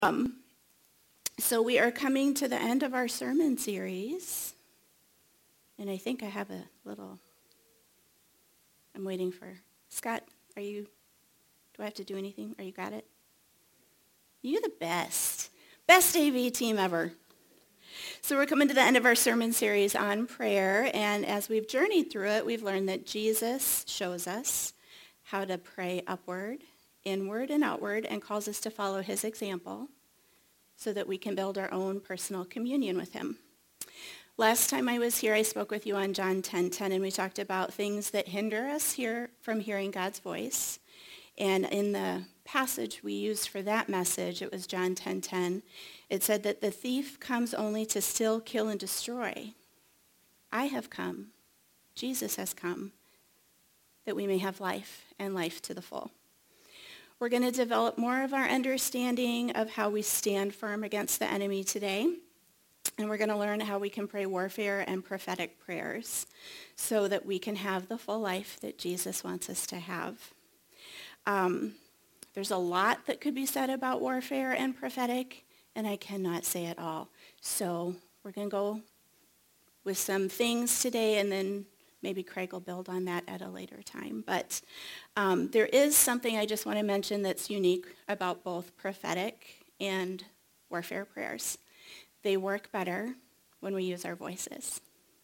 Um, so we are coming to the end of our sermon series. And I think I have a little, I'm waiting for, Scott, do I have to do anything? Are you got it? You're the best. Best AV team ever. So we're coming to the end of our sermon series on prayer. And as we've journeyed through it, we've learned that Jesus shows us how to pray upward, inward, and outward, and calls us to follow his example so that we can build our own personal communion with him. Last time I was here, I spoke with you on John 10:10, and we talked about things that hinder us from hearing God's voice. And in the passage we used for that message, it was John 10:10. It said that the thief comes only to steal, kill, and destroy. I have come, Jesus has come, that we may have life and life to the full. We're going to develop more of our understanding of how we stand firm against the enemy today. And we're going to learn how we can pray warfare and prophetic prayers so that we can have the full life that Jesus wants us to have. There's a lot that could be said about warfare and prophetic, and I cannot say it all. So we're going to go with some things today, and then maybe Craig will build on that at a later time. But there is something I just want to mention that's unique about both prophetic and warfare prayers. They work better when we use our voices.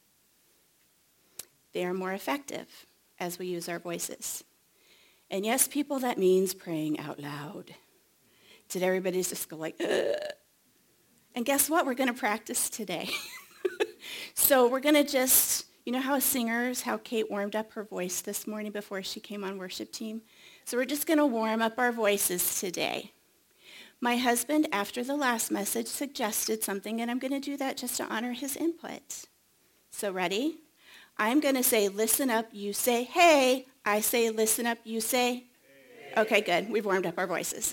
They are more effective as we use our voices. And yes, people, that means praying out loud. Did everybody just go like, ugh? And guess what? We're going to practice today. So we're going to just, you know how Kate warmed up her voice this morning before she came on worship team? So we're just going to warm up our voices today. My husband, after the last message, suggested something, and I'm going to do that just to honor his input. So ready? I'm going to say, listen up, you say, hey. I say, listen up, you say, hey. Okay, good. We've warmed up our voices.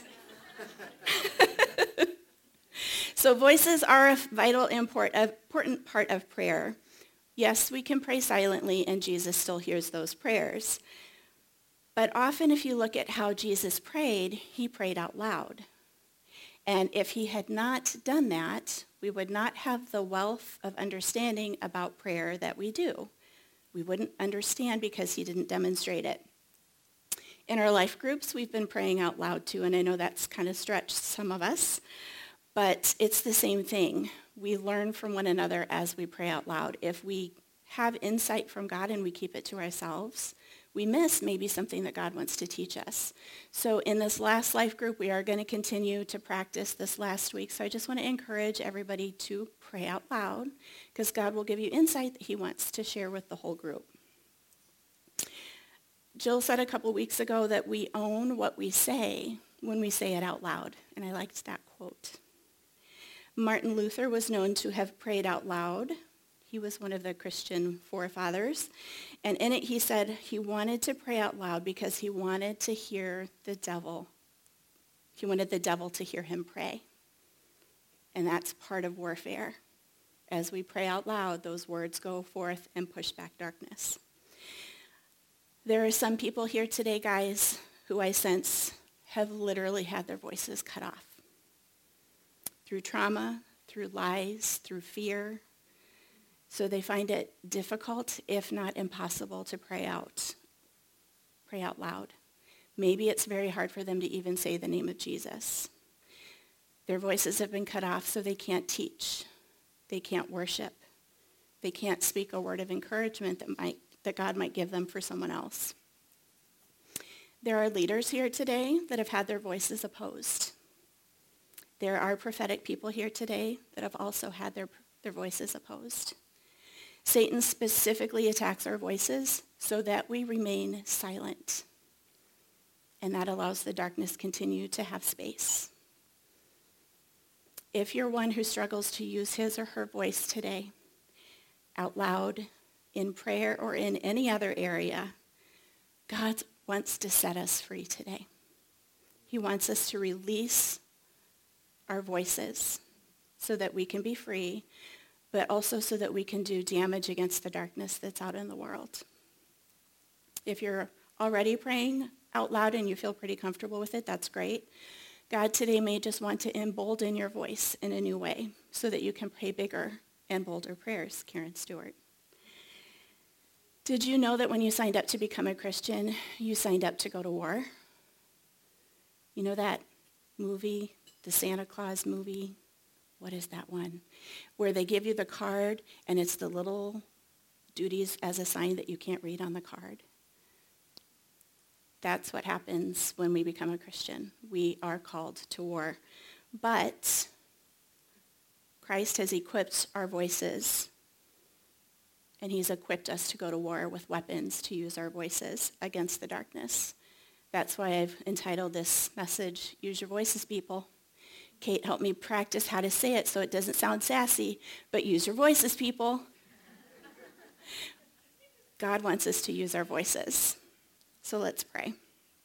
So voices are a vital, important part of prayer. Yes, we can pray silently, and Jesus still hears those prayers. But often if you look at how Jesus prayed, he prayed out loud. And if he had not done that, we would not have the wealth of understanding about prayer that we do. We wouldn't understand because he didn't demonstrate it. In our life groups, we've been praying out loud too, and I know that's kind of stretched some of us, but it's the same thing. We learn from one another as we pray out loud. If we have insight from God and we keep it to ourselves, we miss maybe something that God wants to teach us. So in this last life group, we are going to continue to practice this last week. So I just want to encourage everybody to pray out loud because God will give you insight that he wants to share with the whole group. Jill said a couple weeks ago that we own what we say when we say it out loud, and I liked that quote. Martin Luther was known to have prayed out loud. He was one of the Christian forefathers. And in it he said he wanted to pray out loud because he wanted to hear the devil. He wanted the devil to hear him pray. And that's part of warfare. As we pray out loud, those words go forth and push back darkness. There are some people here today, guys, who I sense have literally had their voices cut off. Through trauma, through lies, through fear. So they find it difficult, if not impossible, to pray out loud. Maybe it's very hard for them to even say the name of Jesus. Their voices have been cut off, so they can't teach. They can't worship. They can't speak a word of encouragement that God might give them for someone else. There are leaders here today that have had their voices opposed. There are prophetic people here today that have also had their voices opposed. Satan specifically attacks our voices so that we remain silent. And that allows the darkness continue to have space. If you're one who struggles to use his or her voice today, out loud, in prayer, or in any other area, God wants to set us free today. He wants us to release our voices so that we can be free, but also so that we can do damage against the darkness that's out in the world. If you're already praying out loud and you feel pretty comfortable with it, that's great. God today may just want to embolden your voice in a new way so that you can pray bigger and bolder prayers, Karen Stewart. Did you know that when you signed up to become a Christian, you signed up to go to war? You know that movie, the Santa Claus movie? What is that one? Where they give you the card and it's the little duties as a sign that you can't read on the card. That's what happens when we become a Christian. We are called to war. But Christ has equipped our voices, and he's equipped us to go to war with weapons to use our voices against the darkness. That's why I've entitled this message, Use Your Voices, People. Kate helped me practice how to say it so it doesn't sound sassy, but use your voices, people. God wants us to use our voices. So let's pray.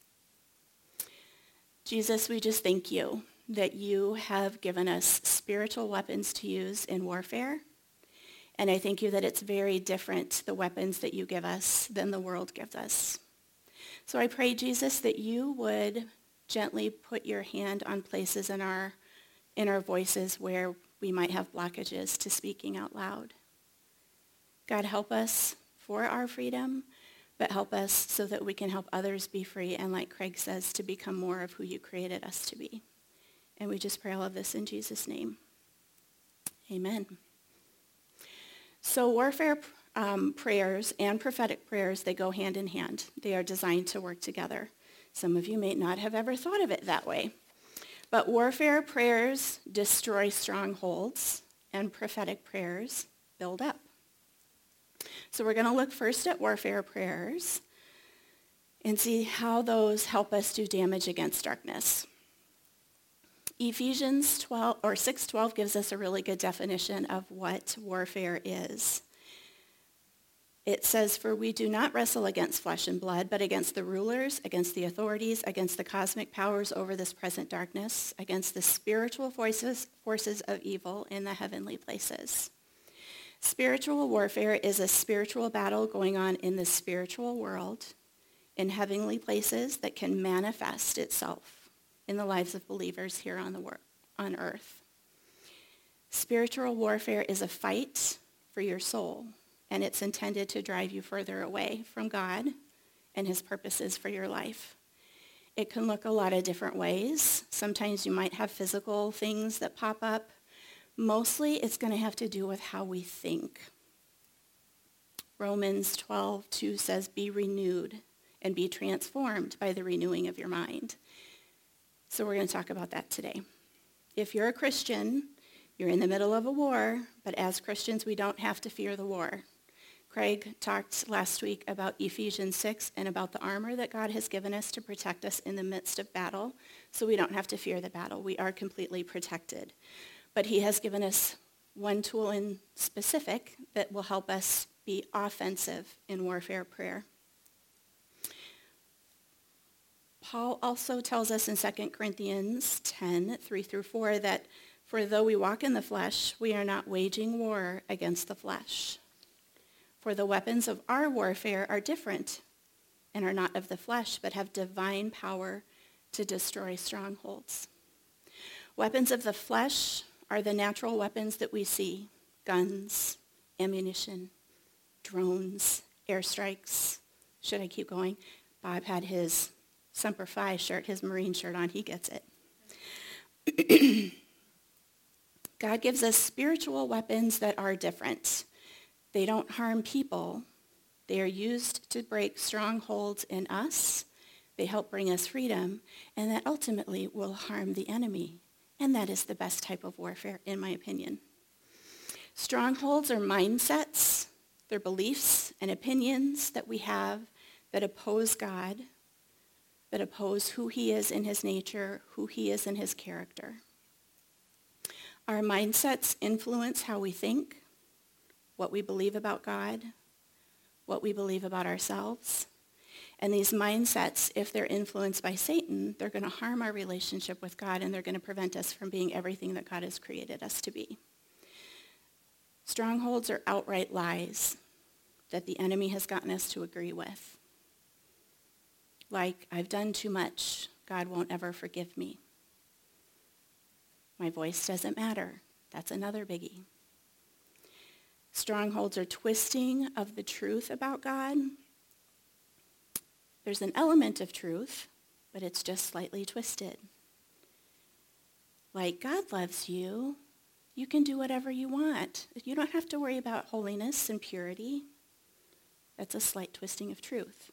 Jesus, we just thank you that you have given us spiritual weapons to use in warfare. And I thank you that it's very different, the weapons that you give us, than the world gives us. So I pray, Jesus, that you would gently put your hand on places in our voices where we might have blockages to speaking out loud. God, help us for our freedom, but help us so that we can help others be free and, like Craig says, to become more of who you created us to be. And we just pray all of this in Jesus' name. Amen. So warfare prayers and prophetic prayers, they go hand in hand. They are designed to work together. Some of you may not have ever thought of it that way. But warfare prayers destroy strongholds, and prophetic prayers build up. So we're going to look first at warfare prayers and see how those help us do damage against darkness. Ephesians 6:12 gives us a really good definition of what warfare is. It says, "For we do not wrestle against flesh and blood, but against the rulers, against the authorities, against the cosmic powers over this present darkness, against the spiritual forces of evil in the heavenly places." Spiritual warfare is a spiritual battle going on in the spiritual world, in heavenly places that can manifest itself in the lives of believers here on earth. Spiritual warfare is a fight for your soul, and it's intended to drive you further away from God and his purposes for your life. It can look a lot of different ways. Sometimes you might have physical things that pop up. Mostly it's going to have to do with how we think. Romans 12:2 says, "Be renewed and be transformed by the renewing of your mind." So we're going to talk about that today. If you're a Christian, you're in the middle of a war, but as Christians, we don't have to fear the war. Craig talked last week about Ephesians 6 and about the armor that God has given us to protect us in the midst of battle, so we don't have to fear the battle. We are completely protected. But he has given us one tool in specific that will help us be offensive in warfare prayer. Paul also tells us in 2 Corinthians 10:3-4 that for though we walk in the flesh, we are not waging war against the flesh. For the weapons of our warfare are different and are not of the flesh, but have divine power to destroy strongholds. Weapons of the flesh are the natural weapons that we see: guns, ammunition, drones, airstrikes. Should I keep going? Bob had his Semper Fi shirt, his Marine shirt on. He gets it. God gives us spiritual weapons that are different. They don't harm people. They are used to break strongholds in us. They help bring us freedom, and that ultimately will harm the enemy. And that is the best type of warfare, in my opinion. Strongholds are mindsets. They're beliefs and opinions that we have that oppose God, that oppose who he is in his nature, who he is in his character. Our mindsets influence how we think, what we believe about God, what we believe about ourselves. And these mindsets, if they're influenced by Satan, they're going to harm our relationship with God, and they're going to prevent us from being everything that God has created us to be. Strongholds are outright lies that the enemy has gotten us to agree with. Like, I've done too much, God won't ever forgive me. My voice doesn't matter. That's another biggie. Strongholds are twisting of the truth about God. There's an element of truth, but it's just slightly twisted. Like, God loves you. You can do whatever you want. You don't have to worry about holiness and purity. That's a slight twisting of truth.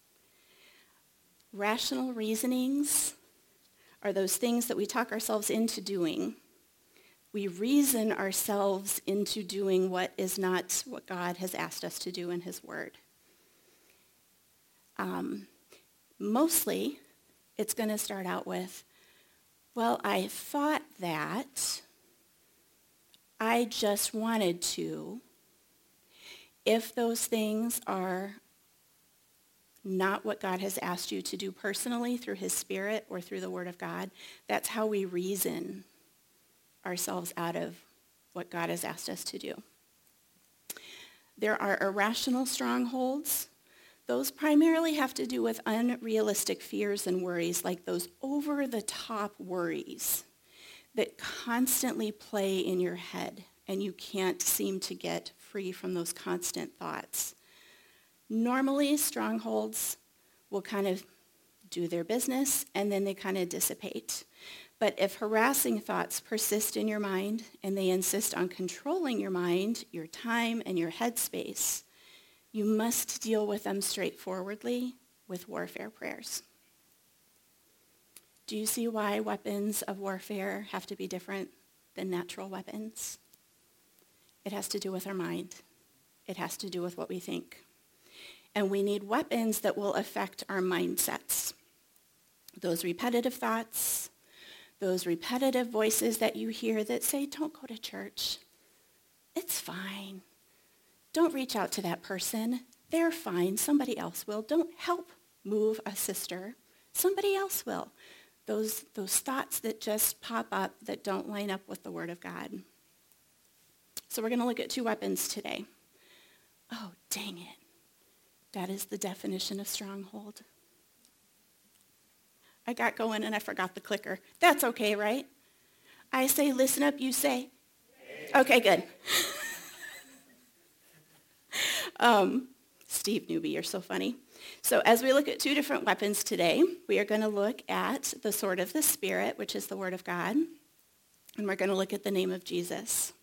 Rational reasonings are those things that we talk ourselves into doing. We reason ourselves into doing what is not what God has asked us to do in his word. Mostly, it's going to start out with, well, I thought that, I just wanted to. If those things are not what God has asked you to do personally through his Spirit or through the Word of God, that's how we reason ourselves out of what God has asked us to do. There are irrational strongholds. Those primarily have to do with unrealistic fears and worries, like those over-the-top worries that constantly play in your head, and you can't seem to get free from those constant thoughts. Normally, strongholds will kind of do their business, and then they kind of dissipate. But if harassing thoughts persist in your mind, and they insist on controlling your mind, your time, and your headspace, you must deal with them straightforwardly with warfare prayers. Do you see why weapons of warfare have to be different than natural weapons? It has to do with our mind. It has to do with what we think. And we need weapons that will affect our mindsets. Those repetitive thoughts, those repetitive voices that you hear that say, don't go to church. It's fine. Don't reach out to that person. They're fine. Somebody else will. Don't help move a sister. Somebody else will. Those thoughts that just pop up that don't line up with the Word of God. So we're going to look at two weapons today. Oh, dang it. That is the definition of stronghold. I got going and I forgot the clicker. That's okay, right? I say, listen up, you say. Okay, good. Steve Newby, you're so funny. So as we look at two different weapons today, we are going to look at the sword of the Spirit, which is the Word of God, and we're going to look at the name of Jesus.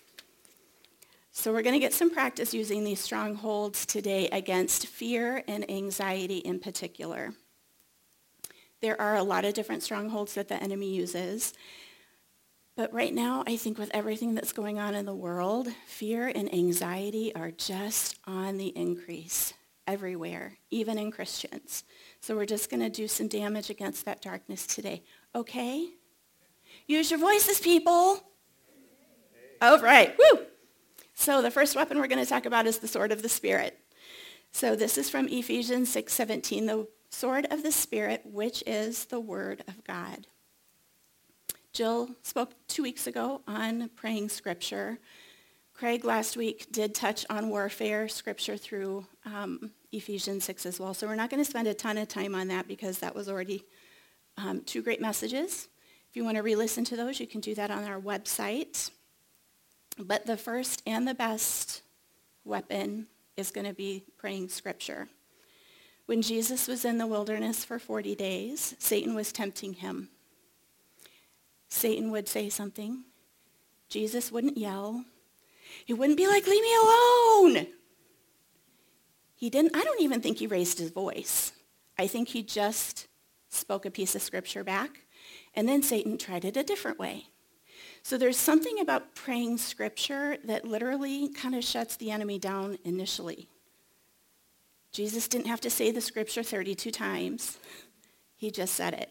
So we're going to get some practice using these strongholds today against fear and anxiety in particular. There are a lot of different strongholds that the enemy uses. But right now, I think with everything that's going on in the world, fear and anxiety are just on the increase everywhere, even in Christians. So we're just going to do some damage against that darkness today. Okay? Use your voices, people. All right. Woo! So the first weapon we're going to talk about is the sword of the Spirit. So this is from Ephesians 6:17, the sword of the Spirit, which is the Word of God. Jill spoke 2 weeks ago on praying scripture. Craig last week did touch on warfare scripture through Ephesians 6 as well. So we're not going to spend a ton of time on that because that was already two great messages. If you want to re-listen to those, you can do that on our website. But the first and the best weapon is going to be praying scripture. When Jesus was in the wilderness for 40 days, Satan was tempting him. Satan would say something. Jesus wouldn't yell. He wouldn't be like, leave me alone. He didn't. I don't even think he raised his voice. I think he just spoke a piece of scripture back, and then Satan tried it a different way. So there's something about praying scripture that literally kind of shuts the enemy down initially. Jesus didn't have to say the scripture 32 times. He just said it.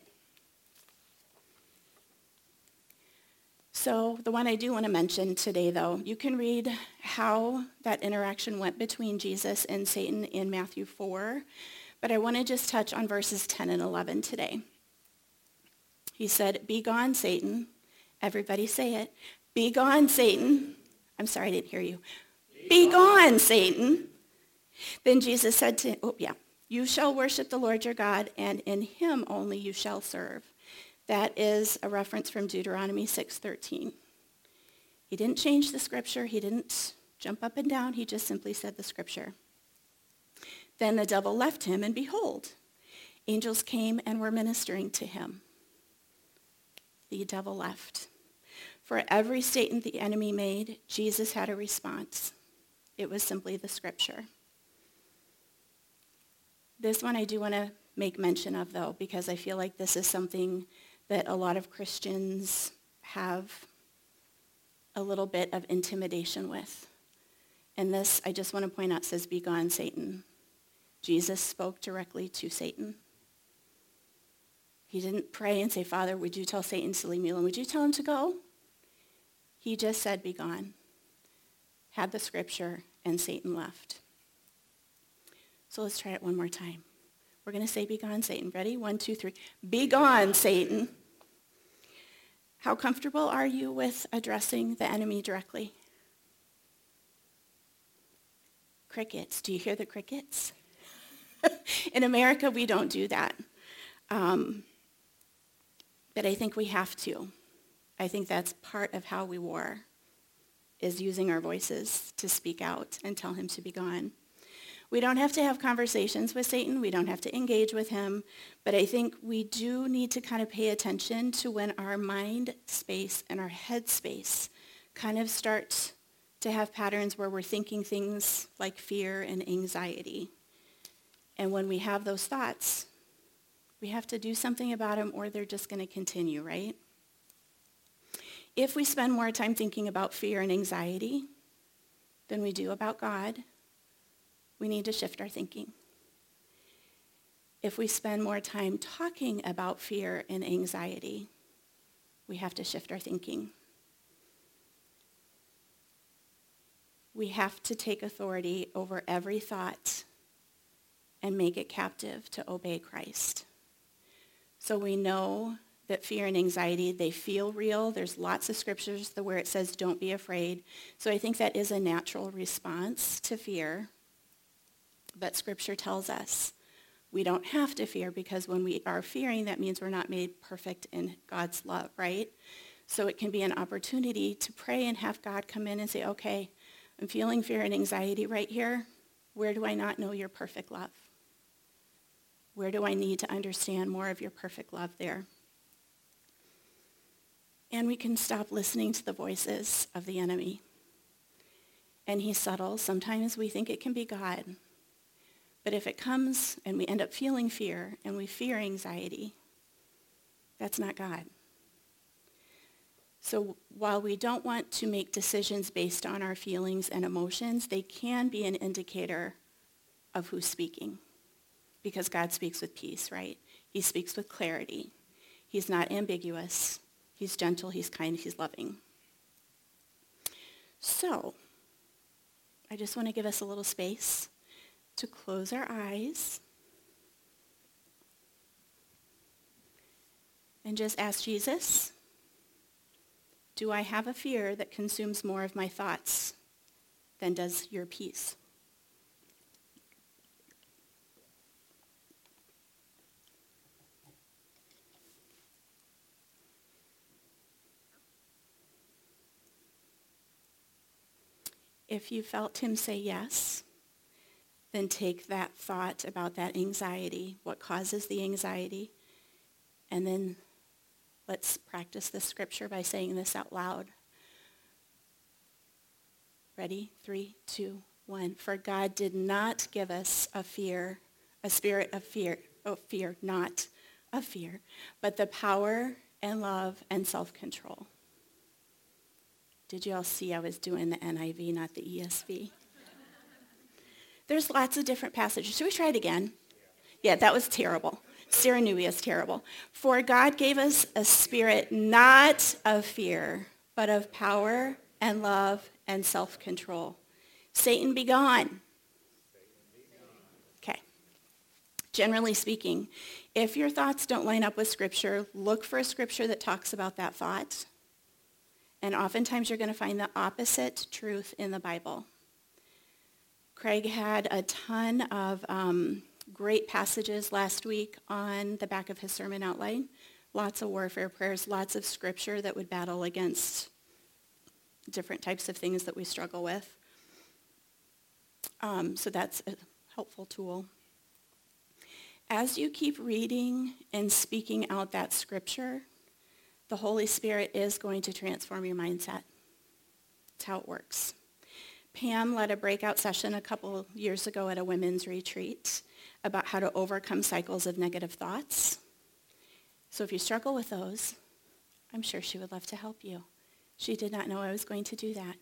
So the one I do want to mention today, though, you can read how that interaction went between Jesus and Satan in Matthew 4, but I want to just touch on verses 10 and 11 today. He said, "Be gone, Satan." Everybody say it. "Be gone, Satan." I'm sorry, I didn't hear you. Be gone, Satan. Then Jesus said to him, "You shall worship the Lord your God, and in him only you shall serve." That is a reference from Deuteronomy 6:13. He didn't change the scripture. He didn't jump up and down. He just simply said the scripture. Then the devil left him, and behold, angels came and were ministering to him. The devil left. For every statement the enemy made, Jesus had a response. It was simply the scripture. This one I do want to make mention of, though, because I feel like this is something that a lot of Christians have a little bit of intimidation with. And this, I just want to point out, says, "Be gone, Satan." Jesus spoke directly to Satan. He didn't pray and say, "Father, would you tell Satan to leave me alone? Would you tell him to go?" He just said, "Be gone." Had the scripture, and Satan left. So let's try it one more time. We're going to say, "Be gone, Satan." Ready? 1, 2, 3. Be gone, Satan. How comfortable are you with addressing the enemy directly? Crickets. Do you hear the crickets? In America, we don't do that. But I think we have to. I think that's part of how we war, is using our voices to speak out and tell him to be gone. We don't have to have conversations with Satan. We don't have to engage with him. But I think we do need to kind of pay attention to when our mind space and our head space kind of start to have patterns where we're thinking things like fear and anxiety. And when we have those thoughts, we have to do something about them, or they're just going to continue, right? If we spend more time thinking about fear and anxiety than we do about God, we need to shift our thinking. If we spend more time talking about fear and anxiety, we have to shift our thinking. We have to take authority over every thought and make it captive to obey Christ. So we know that fear and anxiety, they feel real. There's lots of scriptures where it says, "Don't be afraid." So I think that is a natural response to fear. But scripture tells us we don't have to fear, because when we are fearing, that means we're not made perfect in God's love, right? So it can be an opportunity to pray and have God come in and say, "Okay, I'm feeling fear and anxiety right here. Where do I not know your perfect love? Where do I need to understand more of your perfect love there?" And we can stop listening to the voices of the enemy. And he's subtle. Sometimes we think it can be God. But if it comes and we end up feeling fear and we fear anxiety, that's not God. So while we don't want to make decisions based on our feelings and emotions, they can be an indicator of who's speaking. Because God speaks with peace, right? He speaks with clarity. He's not ambiguous. He's gentle, he's kind, he's loving. So, I just want to give us a little space to close our eyes and just ask Jesus, do I have a fear that consumes more of my thoughts than does your peace? If you felt him say yes, then take that thought about that anxiety, what causes the anxiety, and then let's practice this scripture by saying this out loud. Ready? 3, 2, 1. For God did not give us a spirit of fear, not of fear, but the power and love and self-control. Did you all see I was doing the NIV, not the ESV? There's lots of different passages. Should we try it again? Yeah, that was terrible. Sarah Nui is terrible. For God gave us a spirit not of fear, but of power and love and self-control. Satan, be gone. Okay. Generally speaking, if your thoughts don't line up with Scripture, look for a Scripture that talks about that thought. And oftentimes you're going to find the opposite truth in the Bible. Craig had a ton of great passages last week on the back of his sermon outline. lots of warfare prayers, lots of scripture that would battle against different types of things that we struggle with. So that's a helpful tool. As you keep reading and speaking out that scripture, the Holy Spirit is going to transform your mindset. That's how it works. Pam led a breakout session a couple years ago at a women's retreat about how to overcome cycles of negative thoughts. So if you struggle with those, I'm sure she would love to help you. She did not know I was going to do that.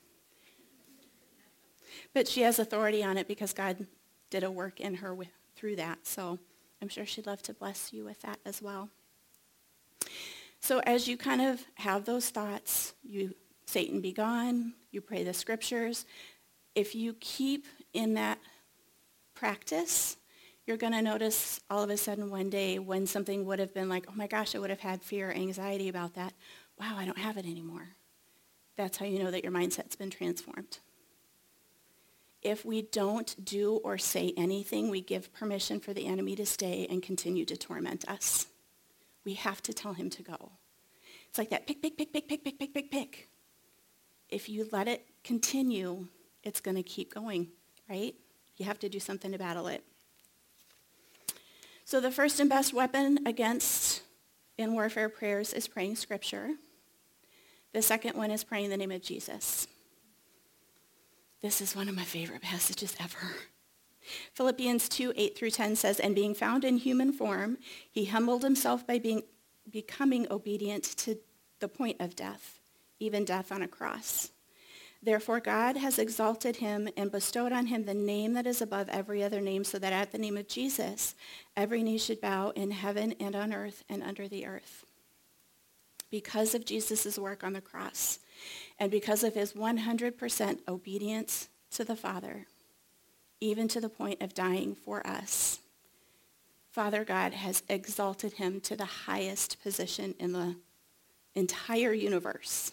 But she has authority on it because God did a work in her through that. So I'm sure she'd love to bless you with that as well. So as you kind of have those thoughts, Satan be gone, you pray the scriptures. If you keep in that practice, you're going to notice all of a sudden one day when something would have been like, oh my gosh, I would have had fear or anxiety about that. Wow, I don't have it anymore. That's how you know that your mindset's been transformed. If we don't do or say anything, we give permission for the enemy to stay and continue to torment us. We have to tell him to go. It's like that pick, pick, pick, pick, pick, pick, pick, pick, pick. If you let it continue, it's going to keep going, right? You have to do something to battle it. So the first and best weapon in warfare prayers is praying scripture. The second one is praying the name of Jesus. This is one of my favorite passages ever. Philippians 2:8-10 says, and being found in human form, he humbled himself by becoming obedient to the point of death, even death on a cross. Therefore God has exalted him and bestowed on him the name that is above every other name, so that at the name of Jesus, every knee should bow in heaven and on earth and under the earth. Because of Jesus' work on the cross, and because of his 100% obedience to the Father, even to the point of dying for us, Father God has exalted him to the highest position in the entire universe.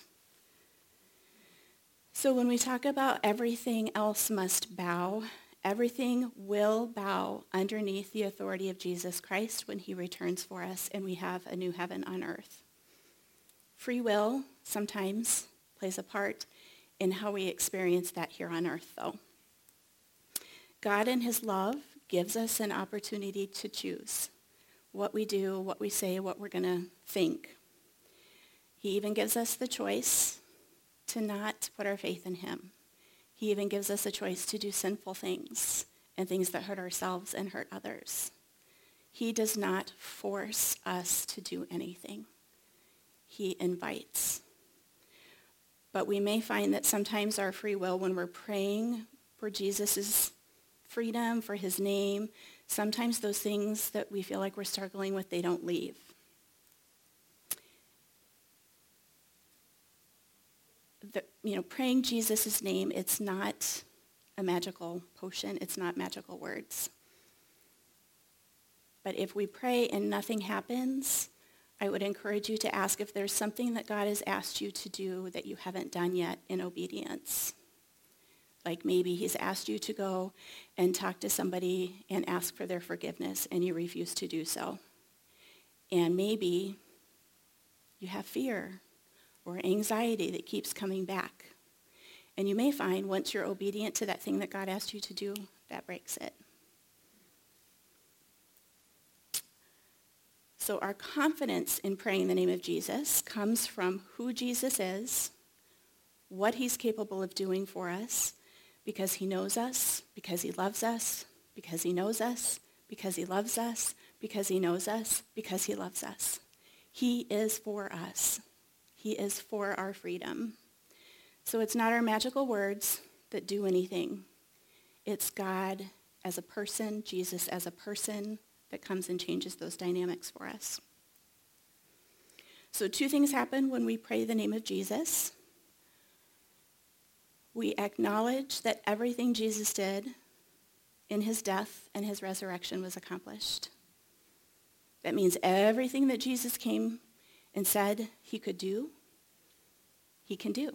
So when we talk about everything else must bow, everything will bow underneath the authority of Jesus Christ when he returns for us and we have a new heaven on earth. Free will sometimes plays a part in how we experience that here on earth, though. God in his love gives us an opportunity to choose what we do, what we say, what we're going to think. He even gives us the choice to not put our faith in him. He even gives us a choice to do sinful things and things that hurt ourselves and hurt others. He does not force us to do anything. He invites. But we may find that sometimes our free will, when we're praying for Jesus' freedom, for his name, sometimes those things that we feel like we're struggling with, they don't leave. Praying Jesus' name, it's not a magical potion. It's not magical words. But if we pray and nothing happens, I would encourage you to ask if there's something that God has asked you to do that you haven't done yet in obedience. Like maybe he's asked you to go and talk to somebody and ask for their forgiveness and you refuse to do so. And maybe you have fear or anxiety that keeps coming back. And you may find once you're obedient to that thing that God asked you to do, that breaks it. So our confidence in praying the name of Jesus comes from who Jesus is, what he's capable of doing for us, because he knows us, because he loves us, because he knows us, because he loves us, because he knows us, because he loves us. He is for us. He is for our freedom. So it's not our magical words that do anything. It's God as a person, Jesus as a person, that comes and changes those dynamics for us. So 2 things happen when we pray the name of Jesus. We acknowledge that everything Jesus did in his death and his resurrection was accomplished. That means everything that Jesus came and said he could do, he can do.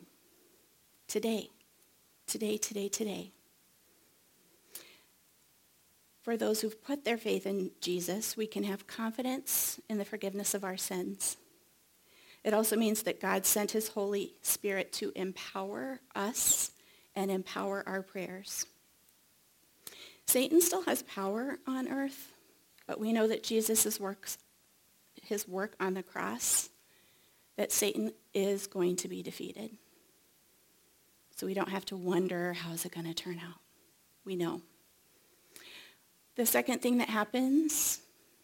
Today. Today, today, today. For those who've put their faith in Jesus, we can have confidence in the forgiveness of our sins. It also means that God sent his Holy Spirit to empower us and empower our prayers. Satan still has power on earth, but we know that Jesus' his work on the cross, that Satan is going to be defeated. So we don't have to wonder, how's it going to turn out? We know. The second thing that happens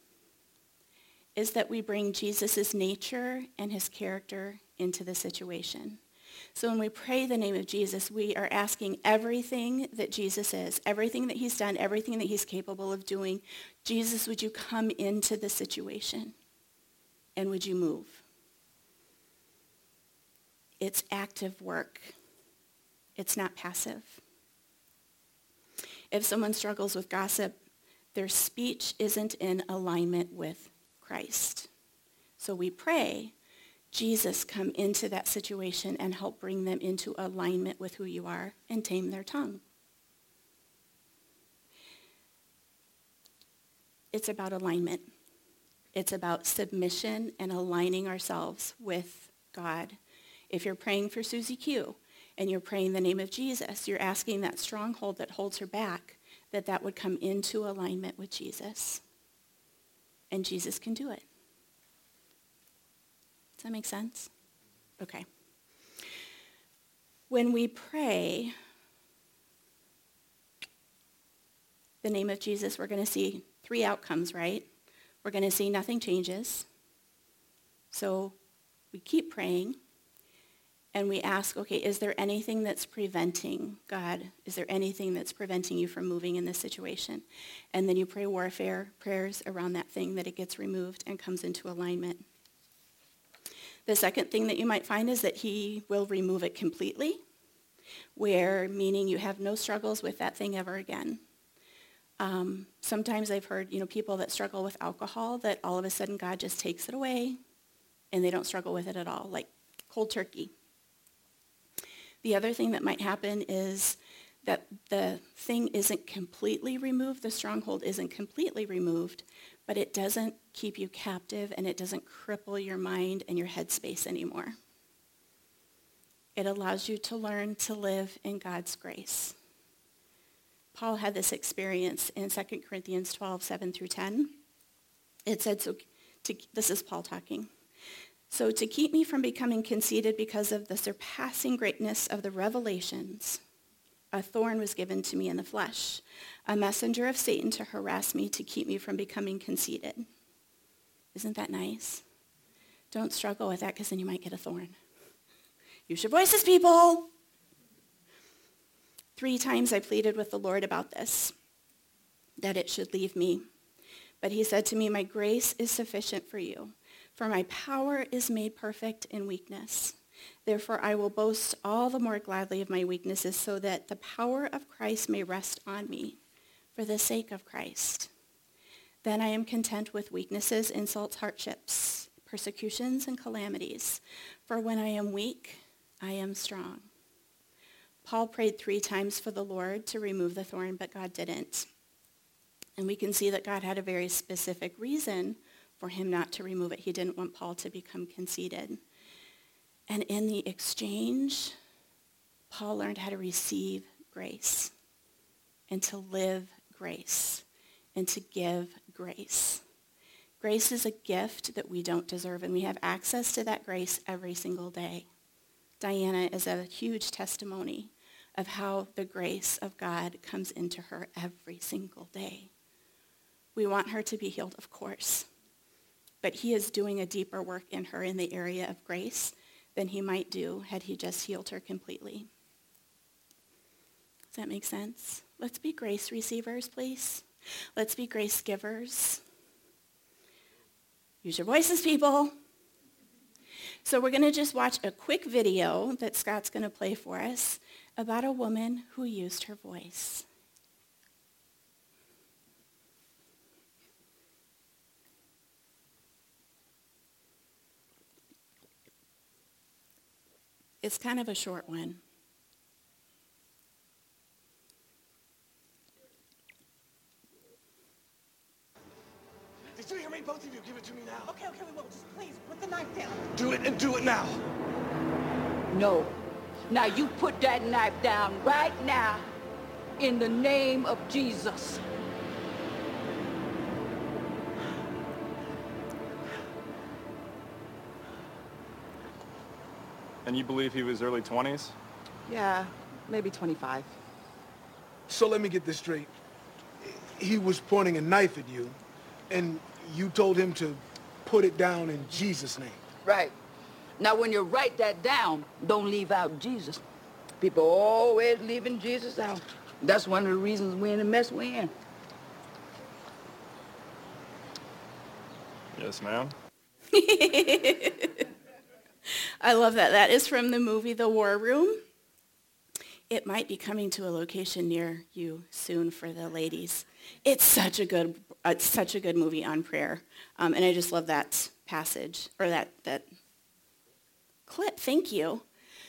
is that we bring Jesus' nature and his character into the situation. So when we pray the name of Jesus, we are asking everything that Jesus is, everything that he's done, everything that he's capable of doing. Jesus, would you come into the situation? And would you move? It's active work. It's not passive. If someone struggles with gossip, their speech isn't in alignment with Christ. So we pray, Jesus, come into that situation and help bring them into alignment with who you are and tame their tongue. It's about alignment. It's about submission and aligning ourselves with God. If you're praying for Susie Q and you're praying the name of Jesus, you're asking that stronghold that holds her back, that would come into alignment with Jesus. And Jesus can do it. Does that make sense? Okay. When we pray the name of Jesus, we're going to see 3 outcomes, right? We're going to see nothing changes. So we keep praying. And we ask, okay, is there anything that's preventing, God, is there anything that's preventing you from moving in this situation? And then you pray warfare prayers around that thing, that it gets removed and comes into alignment. The second thing that you might find is that he will remove it completely, meaning you have no struggles with that thing ever again. Sometimes I've heard, people that struggle with alcohol, that all of a sudden God just takes it away and they don't struggle with it at all, like cold turkey. The other thing that might happen is that the thing isn't completely removed, the stronghold isn't completely removed, but it doesn't keep you captive and it doesn't cripple your mind and your headspace anymore. It allows you to learn to live in God's grace. Paul had this experience in 2 Corinthians 12, 7 through 10. It said, this is Paul talking. So to keep me from becoming conceited because of the surpassing greatness of the revelations, a thorn was given to me in the flesh, a messenger of Satan to harass me, to keep me from becoming conceited. Isn't that nice? Don't struggle with that, because then you might get a thorn. Use your voices, people. 3 times I pleaded with the Lord about this, that it should leave me. But he said to me, my grace is sufficient for you, for my power is made perfect in weakness. Therefore, I will boast all the more gladly of my weaknesses, so that the power of Christ may rest on me for the sake of Christ. Then I am content with weaknesses, insults, hardships, persecutions, and calamities. For when I am weak, I am strong. Paul prayed 3 times for the Lord to remove the thorn, but God didn't. And we can see that God had a very specific reason for him not to remove it. He didn't want Paul to become conceited. And in the exchange, Paul learned how to receive grace and to live grace and to give grace. Grace is a gift that we don't deserve, and we have access to that grace every single day. Diana is a huge testimony of how the grace of God comes into her every single day. We want her to be healed, of course, but he is doing a deeper work in her in the area of grace than he might do had he just healed her completely. Does that make sense? Let's be grace receivers, please. Let's be grace givers. Use your voices, people. So we're going to just watch a quick video that Scott's going to play for us about a woman who used her voice. It's kind of a short one. both of you, give it to me now. Okay, we will. Just please, put the knife down. Do it, and do it now. No. Now you put that knife down right now in the name of Jesus. And you believe he was early 20s? Yeah, maybe 25. So let me get this straight. He was pointing a knife at you, and you told him to put it down in Jesus' name. Right. Now when you write that down, don't leave out Jesus. People always leaving Jesus out. That's one of the reasons we're in the mess we're in. Yes, ma'am. I love that. That is from the movie The War Room. It might be coming to a location near you soon for the ladies. It's such a good movie on prayer. And I just love that passage, or that clip. Thank you.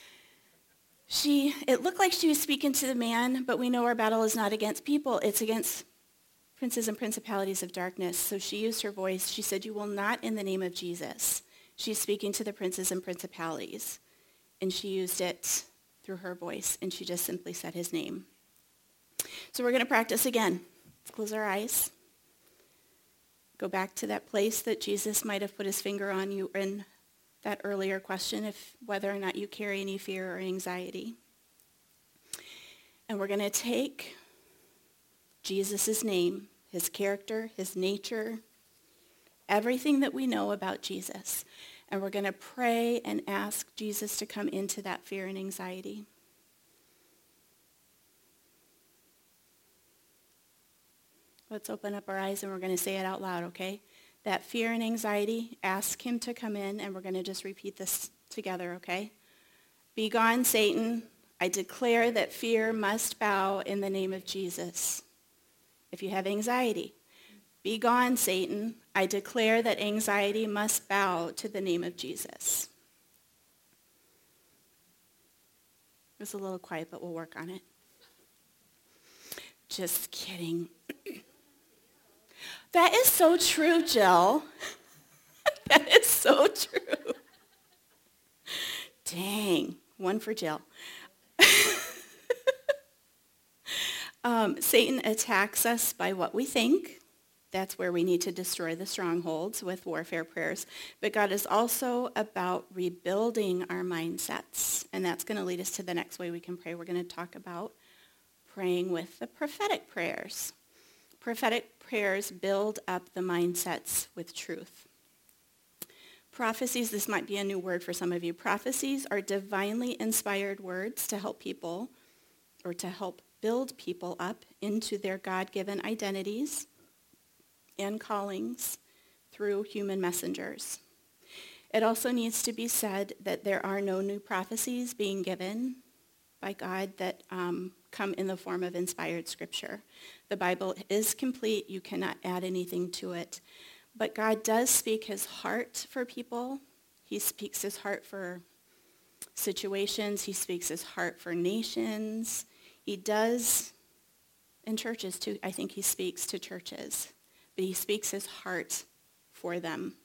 It looked like she was speaking to the man, but we know our battle is not against people. It's against princes and principalities of darkness. So she used her voice. She said, "You will not in the name of Jesus." She's speaking to the princes and principalities. And she used it through her voice, and she just simply said his name. So we're going to practice again. Let's close our eyes. Go back to that place that Jesus might have put his finger on you in that earlier question, if whether or not you carry any fear or anxiety. And we're going to take Jesus' name, his character, his nature, everything that we know about Jesus. And we're going to pray and ask Jesus to come into that fear and anxiety. Let's open up our eyes and we're going to say it out loud, okay? That fear and anxiety, ask him to come in, and we're going to just repeat this together, okay? Be gone, Satan. I declare that fear must bow in the name of Jesus. If you have anxiety, be gone, Satan. I declare that anxiety must bow to the name of Jesus. It was a little quiet, but we'll work on it. Just kidding. That is so true, Jill. That is so true. Dang, one for Jill. Satan attacks us by what we think. That's where we need to destroy the strongholds with warfare prayers. But God is also about rebuilding our mindsets. And that's going to lead us to the next way we can pray. We're going to talk about praying with the prophetic prayers. Prophetic prayers build up the mindsets with truth. Prophecies, this might be a new word for some of you. Prophecies are divinely inspired words to help people, or to help build people up into their God-given identities and callings through human messengers. It also needs to be said that there are no new prophecies being given by God that come in the form of inspired scripture. The Bible is complete. You cannot add anything to it. But God does speak his heart for people. He speaks his heart for situations. He speaks his heart for nations. He does in churches too. I think he speaks to churches. But he speaks his heart for them.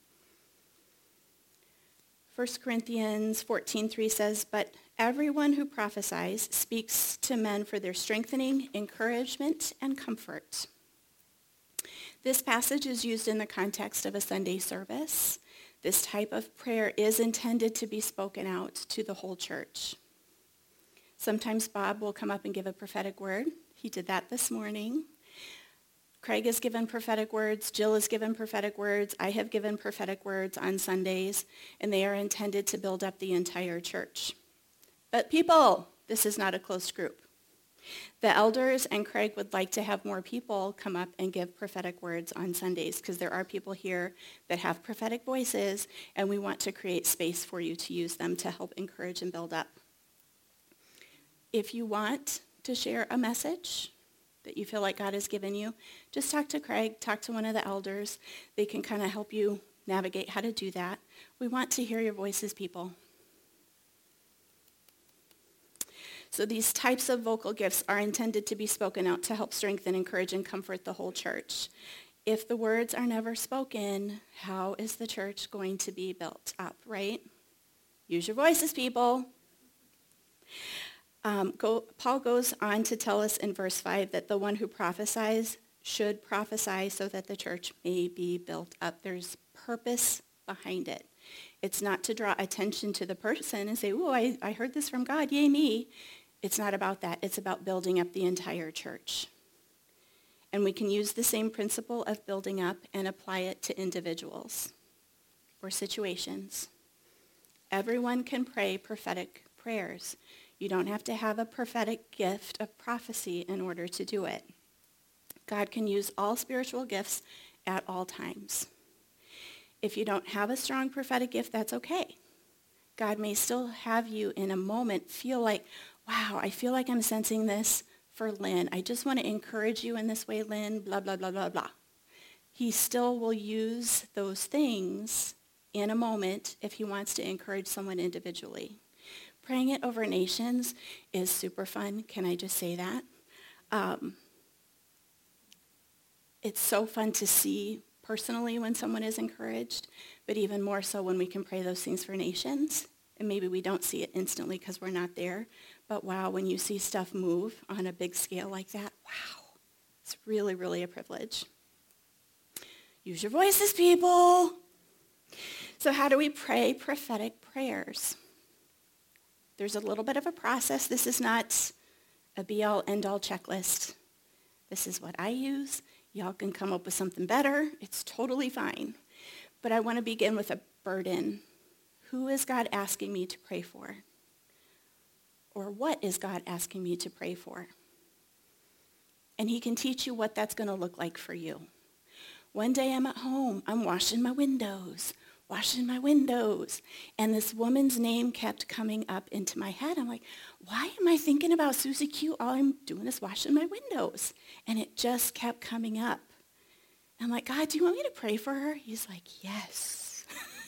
1 Corinthians 14:3 says, "But everyone who prophesies speaks to men for their strengthening, encouragement, and comfort." This passage is used in the context of a Sunday service. This type of prayer is intended to be spoken out to the whole church. Sometimes Bob will come up and give a prophetic word. He did that this morning. Craig has given prophetic words. Jill has given prophetic words. I have given prophetic words on Sundays, and they are intended to build up the entire church. But people, this is not a closed group. The elders and Craig would like to have more people come up and give prophetic words on Sundays, because there are people here that have prophetic voices, and we want to create space for you to use them to help encourage and build up. If you want to share a message that you feel like God has given you, just talk to Craig, talk to one of the elders. They can kind of help you navigate how to do that. We want to hear your voices, people. So these types of vocal gifts are intended to be spoken out to help strengthen, encourage, and comfort the whole church. If the words are never spoken, how is the church going to be built up, right? Use your voices, people. Paul goes on to tell us in verse 5 that the one who prophesies should prophesy so that the church may be built up. There's purpose behind it. It's not to draw attention to the person and say, oh, I heard this from God, yay me. It's not about that. It's about building up the entire church. And we can use the same principle of building up and apply it to individuals or situations. Everyone can pray prophetic prayers. You don't have to have a prophetic gift of prophecy in order to do it. God can use all spiritual gifts at all times. If you don't have a strong prophetic gift, that's okay. God may still have you in a moment feel like, wow, I feel like I'm sensing this for Lynn. I just want to encourage you in this way, Lynn, blah, blah, blah, blah, blah. He still will use those things in a moment if he wants to encourage someone individually. Praying it over nations is super fun. Can I just say that? It's so fun to see personally when someone is encouraged, but even more so when we can pray those things for nations. And maybe we don't see it instantly because we're not there. But wow, when you see stuff move on a big scale like that, wow, it's really, really a privilege. Use your voices, people. So how do we pray prophetic prayers? There's a little bit of a process. This is not a be-all, end-all checklist. This is what I use. Y'all can come up with something better. It's totally fine. But I want to begin with a burden. Who is God asking me to pray for? Or what is God asking me to pray for? And he can teach you what that's going to look like for you. One day I'm at home. I'm washing my windows. And this woman's name kept coming up into my head. I'm like, why am I thinking about Susie Q? All I'm doing is washing my windows. And it just kept coming up. I'm like, God, do you want me to pray for her? He's like, yes.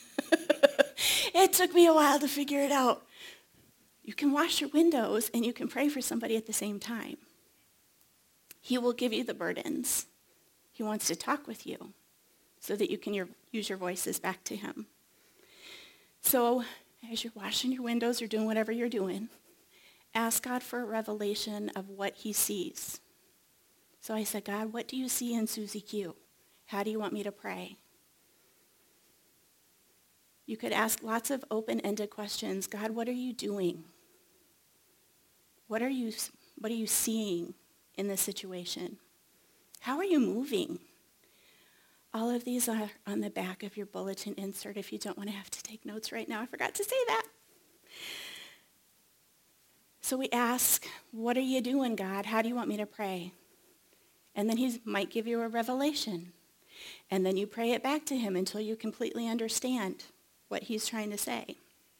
It took me a while to figure it out. You can wash your windows and you can pray for somebody at the same time. He will give you the burdens. He wants to talk with you so that you can use your voices back to him. So as you're washing your windows or doing whatever you're doing, ask God for a revelation of what he sees. So I said, God, what do you see in Susie Q? How do you want me to pray? You could ask lots of open-ended questions. God, what are you doing? What are you seeing in this situation? How are you moving? All of these are on the back of your bulletin insert if you don't want to have to take notes right now. I forgot to say that. So we ask, what are you doing, God? How do you want me to pray? And then he might give you a revelation. And then you pray it back to him until you completely understand what he's trying to say.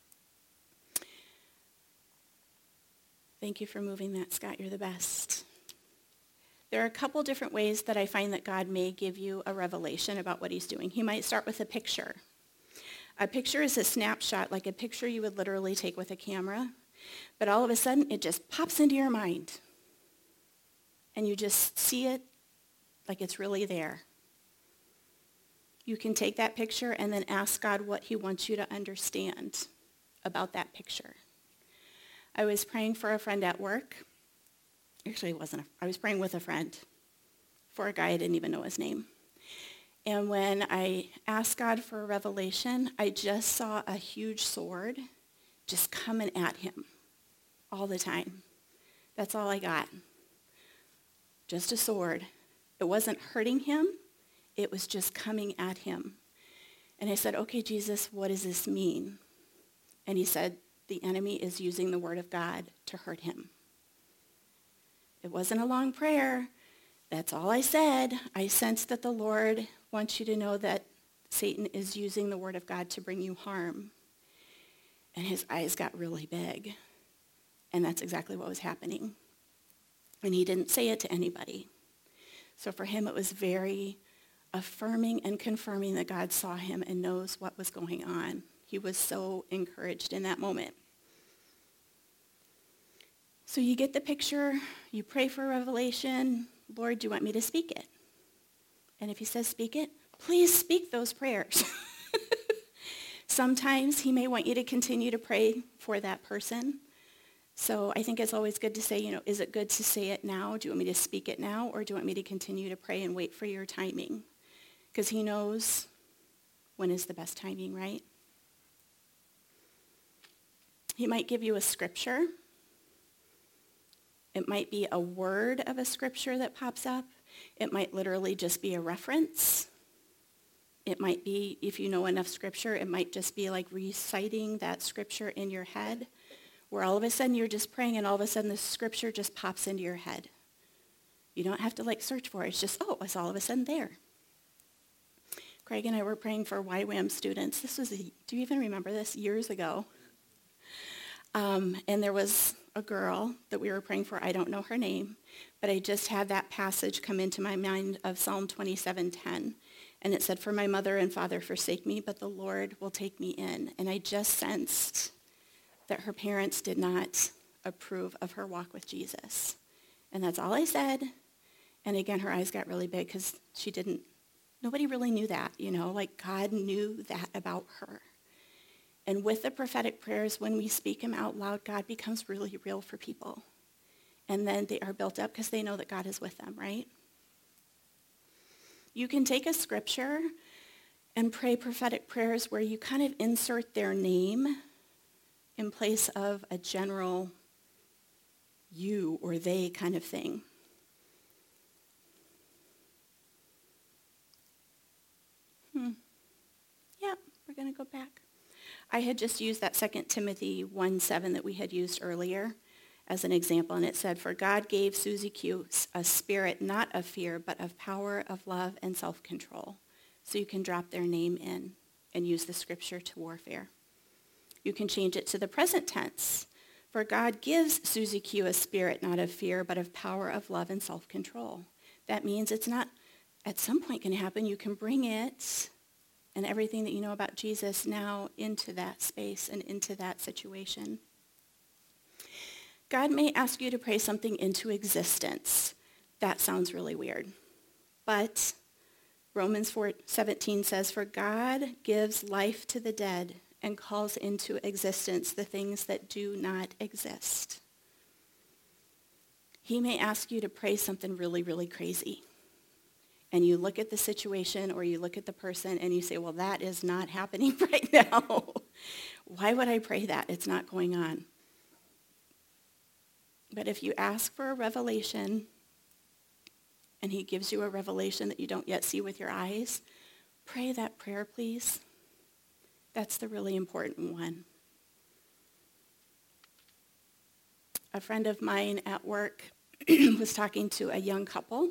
Thank you for moving that, Scott. You're the best. There are a couple different ways that I find that God may give you a revelation about what he's doing. He might start with a picture. A picture is a snapshot, like a picture you would literally take with a camera. But all of a sudden, it just pops into your mind. And you just see it like it's really there. You can take that picture and then ask God what he wants you to understand about that picture. I was praying for a friend at work. Actually, I was praying with a friend for a guy I didn't even know his name. And when I asked God for a revelation, I just saw a huge sword just coming at him all the time. That's all I got. Just a sword. It wasn't hurting him. It was just coming at him. And I said, okay, Jesus, what does this mean? And he said, the enemy is using the word of God to hurt him. It wasn't a long prayer. That's all I said. I sensed that the Lord wants you to know that Satan is using the word of God to bring you harm. And his eyes got really big. And that's exactly what was happening. And he didn't say it to anybody. So for him, it was very affirming and confirming that God saw him and knows what was going on. He was so encouraged in that moment. So you get the picture, you pray for revelation. Lord, do you want me to speak it? And if he says speak it, please speak those prayers. Sometimes he may want you to continue to pray for that person. So I think it's always good to say, is it good to say it now? Do you want me to speak it now? Or do you want me to continue to pray and wait for your timing? Because he knows when is the best timing, right? He might give you a scripture. It might be a word of a scripture that pops up. It might literally just be a reference. It might be, if you know enough scripture, it might just be like reciting that scripture in your head, where all of a sudden you're just praying and all of a sudden the scripture just pops into your head. You don't have to search for it. It's just, it's all of a sudden there. Craig and I were praying for YWAM students. Do you even remember this? Years ago. And there was a girl that we were praying for. I don't know her name, but I just had that passage come into my mind of Psalm 27:10. And it said, for my mother and father forsake me, but the Lord will take me in. And I just sensed that her parents did not approve of her walk with Jesus. And that's all I said. And again, her eyes got really big because nobody really knew that, God knew that about her. And with the prophetic prayers, when we speak them out loud, God becomes really real for people. And then they are built up because they know that God is with them, right? You can take a scripture and pray prophetic prayers where you kind of insert their name in place of a general you or they kind of thing. Yeah, we're going to go back. I had just used that 2 Timothy 1:7 that we had used earlier as an example, and it said, for God gave Susie Q a spirit not of fear, but of power, of love, and self-control. So you can drop their name in and use the scripture to warfare. You can change it to the present tense. For God gives Susie Q a spirit not of fear, but of power, of love, and self-control. That means it's not at some point going to happen. You can bring it and everything that you know about Jesus now into that space and into that situation. God may ask you to pray something into existence. That sounds really weird. But Romans 4:17 says, for God gives life to the dead and calls into existence the things that do not exist. He may ask you to pray something really, really crazy. And you look at the situation or you look at the person and you say, well, that is not happening right now. Why would I pray that? It's not going on. But if you ask for a revelation and he gives you a revelation that you don't yet see with your eyes, pray that prayer, please. That's the really important one. A friend of mine at work was talking to a young couple,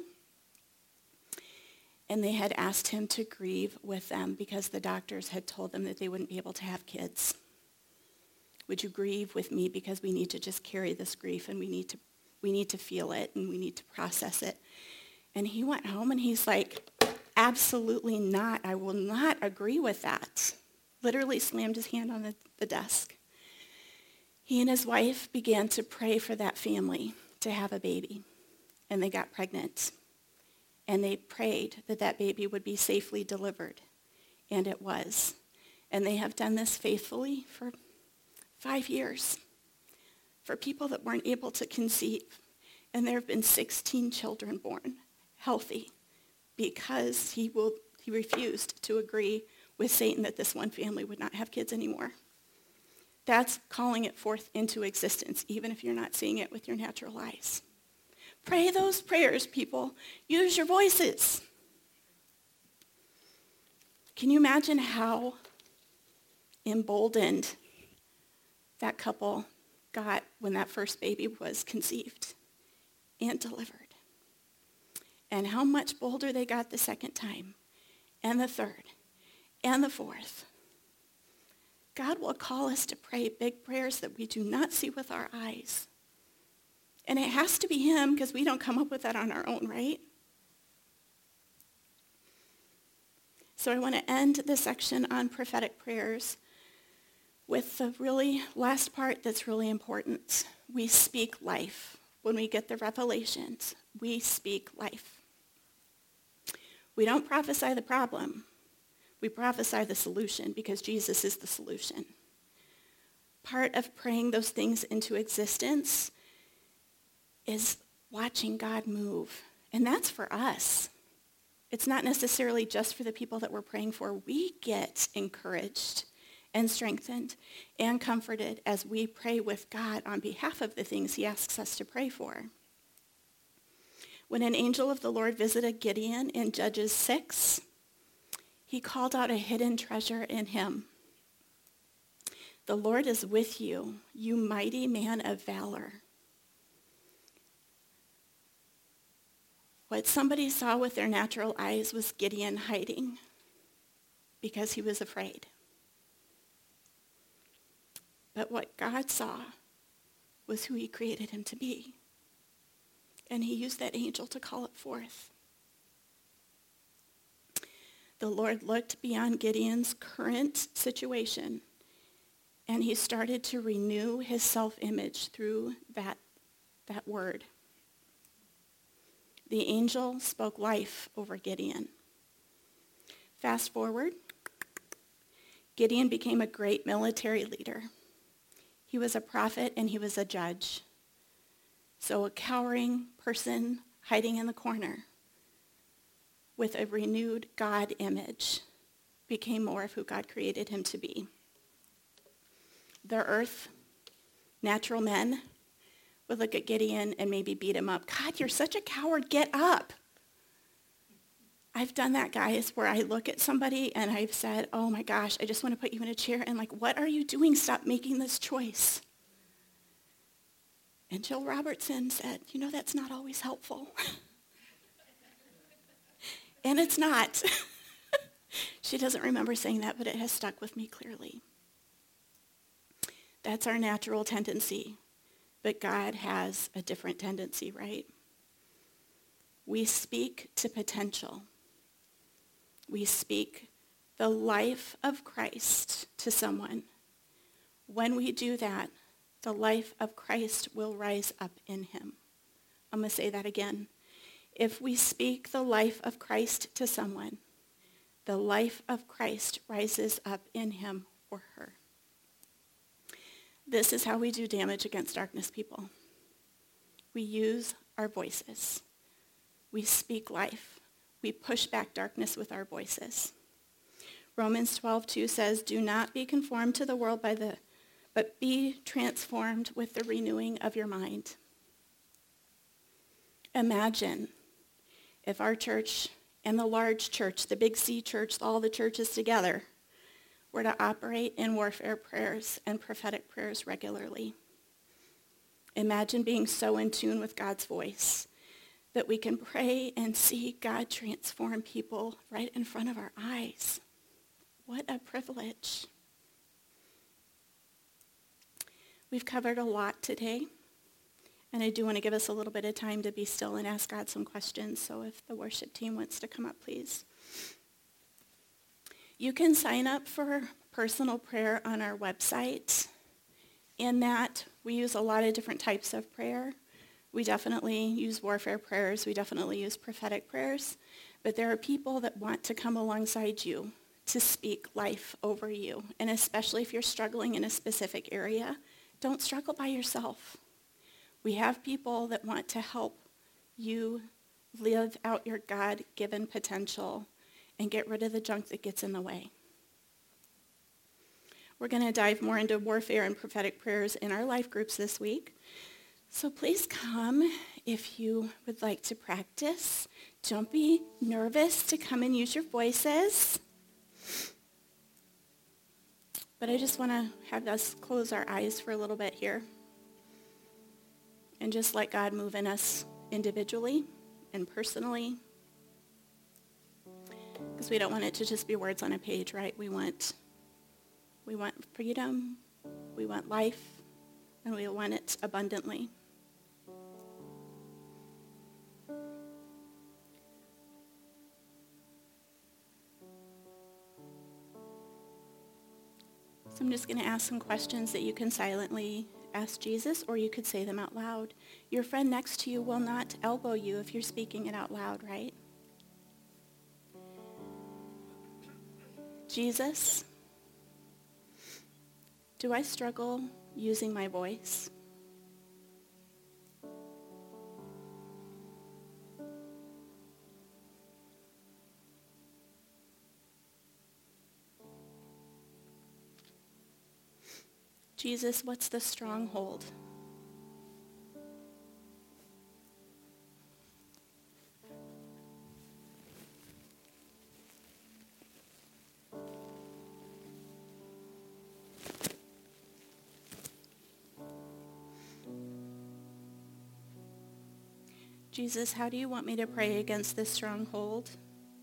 and they had asked him to grieve with them because the doctors had told them that they wouldn't be able to have kids. Would you grieve with me because we need to just carry this grief and we need to feel it and we need to process it. And he went home and he's like, absolutely not. I will not agree with that. Literally slammed his hand on the desk. He and his wife began to pray for that family to have a baby. And they got pregnant. And they prayed that that baby would be safely delivered. And it was. And they have done this faithfully for 5 years for people that weren't able to conceive. And there have been 16 children born healthy because he refused to agree with Satan that this one family would not have kids anymore. That's calling it forth into existence, even if you're not seeing it with your natural eyes. Pray those prayers, people. Use your voices. Can you imagine how emboldened that couple got when that first baby was conceived and delivered? And how much bolder they got the second time, and the third, and the fourth. God will call us to pray big prayers that we do not see with our eyes. And it has to be him because we don't come up with that on our own, right? So I want to end this section on prophetic prayers with the really last part that's really important. We speak life. When we get the revelations, we speak life. We don't prophesy the problem. We prophesy the solution because Jesus is the solution. Part of praying those things into existence is watching God move. And that's for us. It's not necessarily just for the people that we're praying for. We get encouraged and strengthened and comforted as we pray with God on behalf of the things he asks us to pray for. When an angel of the Lord visited Gideon in Judges 6, he called out a hidden treasure in him. The Lord is with you, you mighty man of valor. What somebody saw with their natural eyes was Gideon hiding because he was afraid. But what God saw was who he created him to be. And he used that angel to call it forth. The Lord looked beyond Gideon's current situation, and he started to renew his self-image through that word. The angel spoke life over Gideon. Fast forward, Gideon became a great military leader. He was a prophet and he was a judge. So a cowering person hiding in the corner with a renewed God image became more of who God created him to be. The earth, natural men, would look at Gideon and maybe beat him up. God, you're such a coward. Get up. I've done that, guys, where I look at somebody and I've said, oh my gosh, I just want to put you in a chair. And like, what are you doing? Stop making this choice. And Jill Robertson said, that's not always helpful. And it's not. She doesn't remember saying that, but it has stuck with me clearly. That's our natural tendency. But God has a different tendency, right? We speak to potential. We speak the life of Christ to someone. When we do that, the life of Christ will rise up in him. I'm going to say that again. If we speak the life of Christ to someone, the life of Christ rises up in him or her. This is how we do damage against darkness, people. We use our voices. We speak life. We push back darkness with our voices. Romans 12:2 says, do not be conformed to the world but be transformed with the renewing of your mind. Imagine if our church and the large church, the big C church, all the churches together, were to operate in warfare prayers and prophetic prayers regularly. Imagine being so in tune with God's voice that we can pray and see God transform people right in front of our eyes. What a privilege. We've covered a lot today, and I do want to give us a little bit of time to be still and ask God some questions, so if the worship team wants to come up, please. You can sign up for personal prayer on our website. In that, we use a lot of different types of prayer. We definitely use warfare prayers. We definitely use prophetic prayers. But there are people that want to come alongside you to speak life over you. And especially if you're struggling in a specific area, don't struggle by yourself. We have people that want to help you live out your God-given potential and get rid of the junk that gets in the way. We're going to dive more into warfare and prophetic prayers in our life groups this week. So please come if you would like to practice. Don't be nervous to come and use your voices. But I just want to have us close our eyes for a little bit here and just let God move in us individually and personally. Because we don't want it to just be words on a page, right? We want freedom, we want life, and we want it abundantly. So I'm just going to ask some questions that you can silently ask Jesus, or you could say them out loud. Your friend next to you will not elbow you if you're speaking it out loud, right? Jesus, do I struggle using my voice? Jesus, what's the stronghold? Jesus, how do you want me to pray against this stronghold?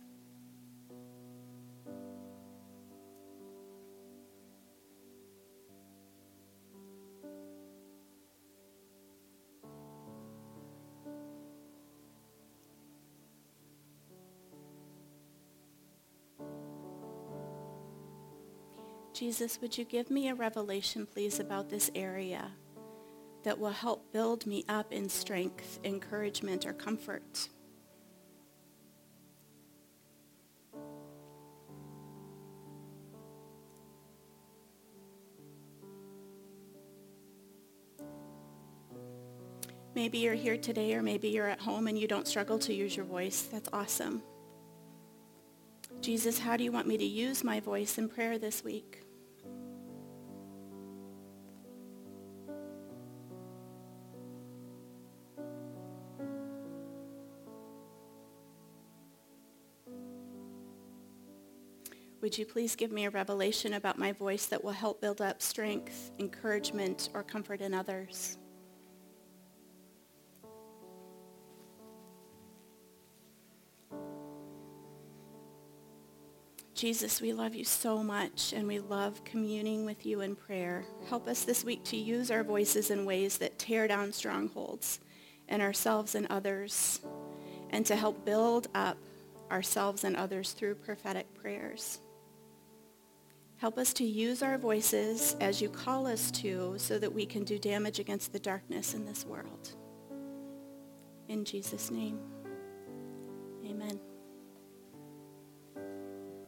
Jesus, would you give me a revelation, please, about this area that will help build me up in strength, encouragement, or comfort? Maybe you're here today, or maybe you're at home and you don't struggle to use your voice. That's awesome. Jesus, how do you want me to use my voice in prayer this week? Would you please give me a revelation about my voice that will help build up strength, encouragement, or comfort in others? Jesus, we love you so much, and we love communing with you in prayer. Help us this week to use our voices in ways that tear down strongholds in ourselves and others, and to help build up ourselves and others through prophetic prayers. Help us to use our voices as you call us to, so that we can do damage against the darkness in this world. In Jesus' name, amen.